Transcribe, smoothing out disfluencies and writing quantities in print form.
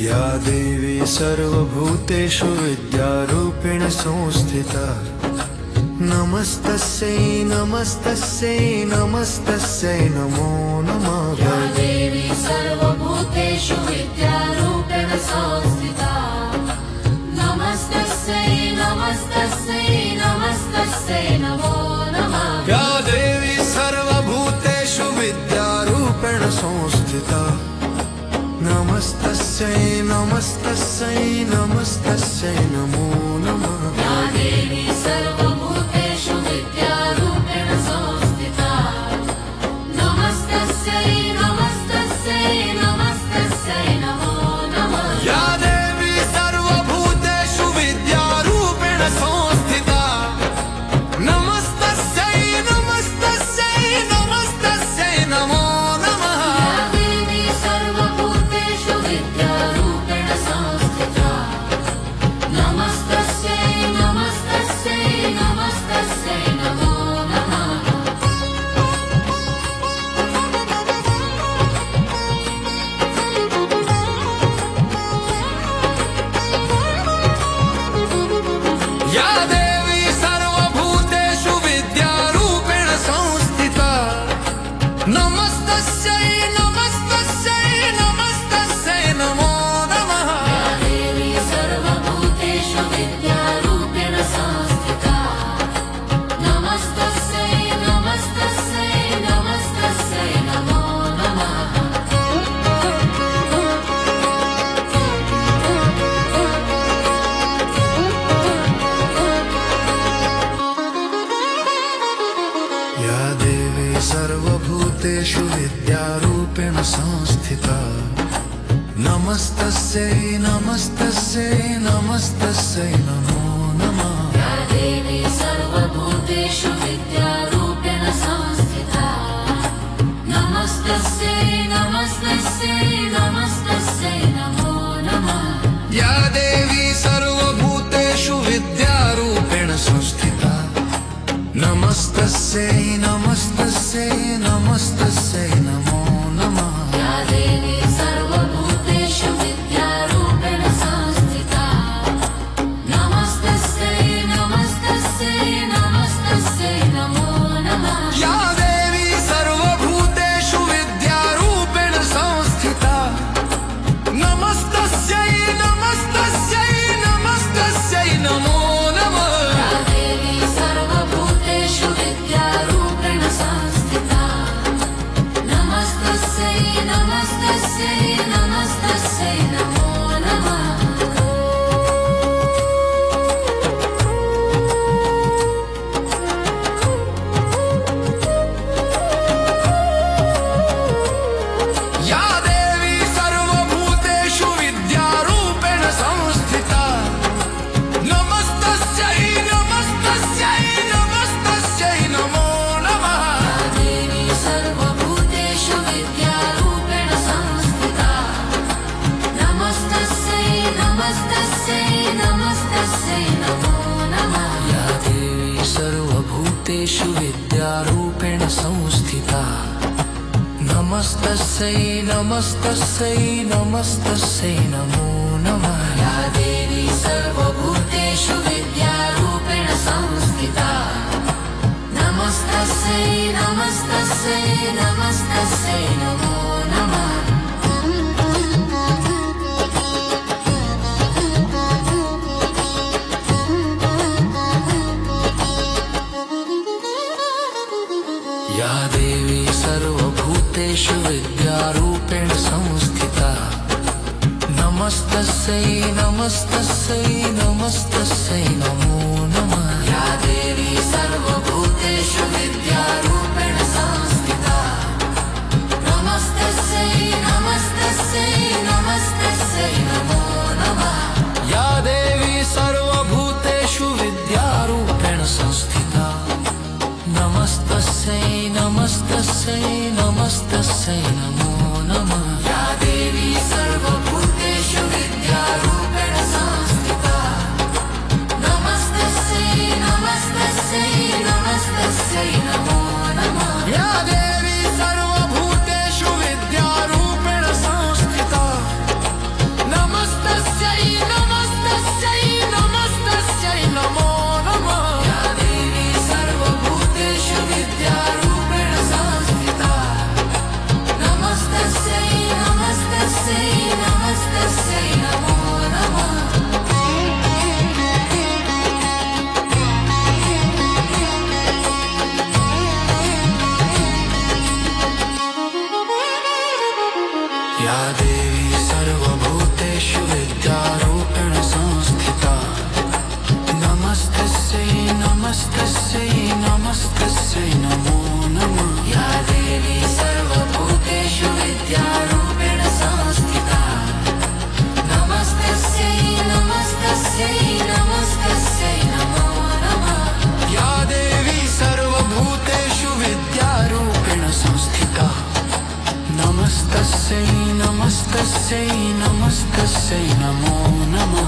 या देवी सर्वभूतेषु विद्यारूपेण संस्थिता नमस्तस्यै नमस्तस्यै नमस्तस्यै नमो नमः। या देवी सर्वभूतेषु विद्यारूपेण संस्थिता नमस्तस्यै नमस्तस्यै नमस्तस्यै नमो नमः। या देवी सर्वभूतेषु विद्यारूपेण संस्थिता नमस्तस्यै नमस्तस्यै नमस्तस्यै नमो नमः। या देवी सर्वभूतेषु विद्यारूपेण संस्थिता नमस्तस्यै नमस्तस्यै नमस्तस्यै नमो नमः। या देवी सर्वभूतेषु विद्यारूपेण संस्थिता नमस्तस्यै नमस्तस्यै नमस्तस्यै नमो नमः। या देवी सर्वभूतेषु विद्यारूपेण संस्थिता नमस्तस्यै नमस्तस्यै नमस्तस्यै नमो नमः। या देवी सर्वभूतेषु विद्यारूपेण संस्थिता नमस्तस्यै नमस्तस्यै नमस्तस्यै नमो नमः। या देवी सर्वभूतेषु विद्यारूपेण संस्थिता नमस्तस्यै नमस्तस्यै नमस्तस्यै नमो नमः। या देवी सर्वभूतेषु विद्यारूपेण संस्थिता नमस्तस्यै नमस्तस्यै नमस्तस्यै नमो नमः। या देवी सर्वभूतेषु विद्यारूपेण संस्थिता नमस्तस्यै नमस्तस्यै नमस्तस्यै नमो नमः। या देवी सर्वभूतेषु विद्यारूपेण संस्थिता नमस्तस्यै नमस्तस्यै नमस्तस्यै नमो नमः। या देवी सर्वभूतेषु विद्यारूपेण संस्थिता नमस्तस्यै नमस्तस्यै नमस्तस्यै नमो नमः। या देवी सर्वभूतेषु विद्यारूपेण संस्थिता नमस्तस्यै नमस्तस्यै नमस्तस्यै नमो नमः। या देवी सर्वभूतेषु विद्यारूपेण संस्थिता नमस्तस्यै नमस्तस्यै नमस्तस्यै नमो नमः। या देवी सर्वभूतेषु विद्यारूपेण संस्थिता नमस्तस्यै नमस्तस्यै नमस्तस्यै नमो नमः। या देवी सर्वभूतेषु विद्यारूपेण संस्थिता नमस्तस्यै नमस्तस्यै नमस्तस्यै नमो नमः। या देवी सर्वभूतेषु विद्यारूपेण संस्थिता नमस्तस्यै नमस्तस्यै नमस्तस्यै नमो नमः। या देवी सर्वभूतेषु विद्यारूपेण संस्थिता नमस्तस्यै नमस्तस्यै नमस्तस्यै नमो नमः। या देवी सर्वभूतेषु विद्यारूपेण संस्थिता नमस्तस्यै नमस्तस्यै नमस्तस्यै नमो नमः। या देवी सर्वभूतेषु विद्यारूपेण संस्थिता नमस्तस्यै नमस्तस्यै नमस्तस्यै नमो नमः। या देवी सर्वभूतेषु विद्यारूपेण संस्थिता नमस्तस्यै नमस्तस्यै नमस्तस्यै नमो नमः। या देवी सर्वभूतेषु विद्यारूपेण संस्थिता नमस्तस्यै नमस्तस्यै नमस्तस्यै नमो नमः। या देवी सर्वभूतेषु विद्यारूपेण संस्थिता नमस्तस्यै नमस्तस्यै नमस्तस्यै नमो नमः